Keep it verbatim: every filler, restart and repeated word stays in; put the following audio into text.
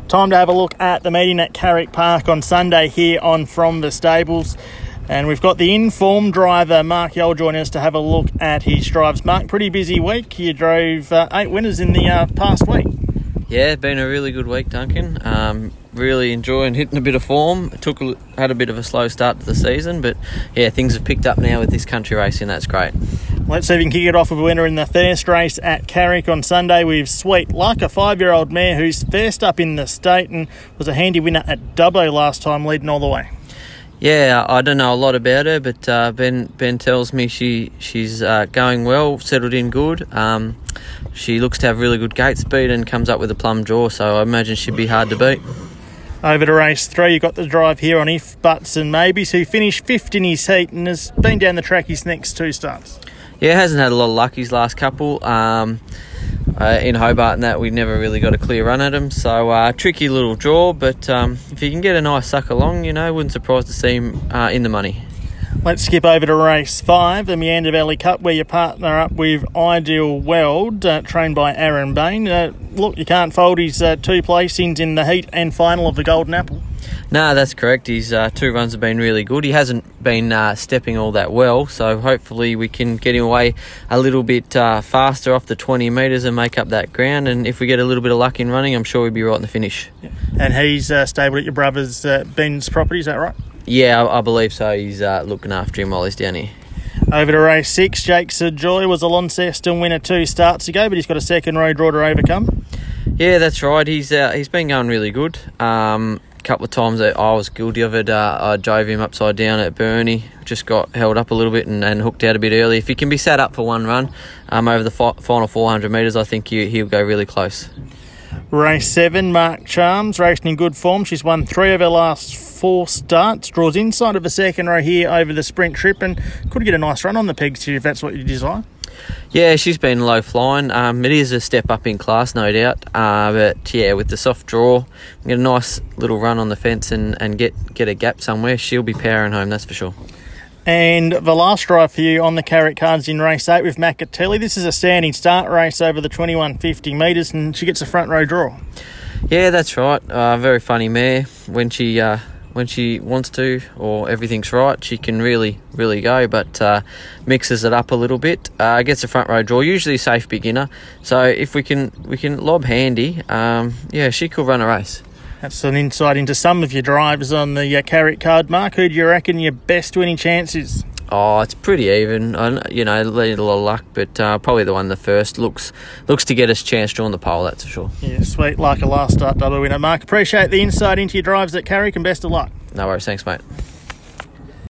Time to have a look at the meeting at Carrick Park on Sunday here on From the Stables. And we've got the informed driver, Mark Yoll, joining us to have a look at his drives. Mark, pretty busy week. You drove uh, eight winners in the uh, past week. Yeah, been a really good week, Duncan. Um, really enjoying hitting a bit of form. It took a, had a bit of a slow start to the season, but yeah, things have picked up now with this country racing. That's great. Let's see if we can kick it off with a winner in the first race at Carrick on Sunday. We've Sweet Luck, a five-year-old mare who's first up in the state and was a handy winner at Dubbo last time, leading all the way. Yeah, I don't know a lot about her, but uh, Ben Ben tells me she she's uh, going well, settled in good. Um, she looks to have really good gate speed and comes up with a plum jaw, so I imagine she'd be hard to beat. Over to race three, you got the drive here on If, Buts and Maybes, who finished fifth in his heat and has been down the track his next two starts. Yeah, hasn't had a lot of luck his last couple. Um, uh, in Hobart and that, we never really got a clear run at him. So, uh, tricky little draw, but um, if you can get a nice suck along, you know, wouldn't surprise to see him uh, in the money. Let's skip over to race five, the Meander Valley Cup, where you partner up with Ideal Weld, uh, trained by Aaron Bain. Uh, look, you can't fold his uh, two placings in the heat and final of the Golden Apple. No, that's correct. His uh, two runs have been really good. He hasn't been uh, stepping all that well, so hopefully we can get him away a little bit uh, faster off the twenty metres and make up that ground. And if we get a little bit of luck in running, I'm sure we'll be right in the finish. Yeah. And he's uh, stable at your brother's uh, Ben's property, is that right? Yeah, I, I believe so. He's uh, looking after him while he's down here. Over to race six, Jake Sir Joy was a Launceston winner two starts ago, but he's got a second row draw to overcome. Yeah, that's right. He's uh, he's been going really good. Um, a couple of times that I was guilty of it. Uh, I drove him upside down at Burnie. Just got held up a little bit and, and hooked out a bit early. If he can be sat up for one run um, over the fi- final four hundred metres, I think he, he'll go really close. Race seven, Mark Charms, racing in good form. She's won three of her last four starts. Draws inside of the second row here over the sprint trip and could get a nice run on the pegs here if that's what you desire. Yeah, she's been low flying. Um, it is a step up in class, no doubt. Uh, but yeah, with the soft draw, get a nice little run on the fence and, and get, get a gap somewhere. She'll be powering home, that's for sure. And the last drive for you on the Carrick cards in race eight with Macatelli. This is a standing start race over the twenty-one fifty metres and she gets a front row draw. Yeah, that's right. Uh, very funny mare. When she uh, when she wants to or everything's right, she can really, really go, but uh, mixes it up a little bit. Uh, gets a front row draw, usually safe beginner. So if we can we can lob handy, um, yeah, she could run a race. That's an insight into some of your drivers on the uh, Carrick card. Mark, who do you reckon your best winning chance is? Oh, it's pretty even. I, you know, a little of luck, but uh, probably the one the first looks looks to get us a chance drawing the pole, that's for sure. Yeah, sweet, like a last start double winner. Mark, appreciate the insight into your drives at Carrick and best of luck. No worries, thanks mate.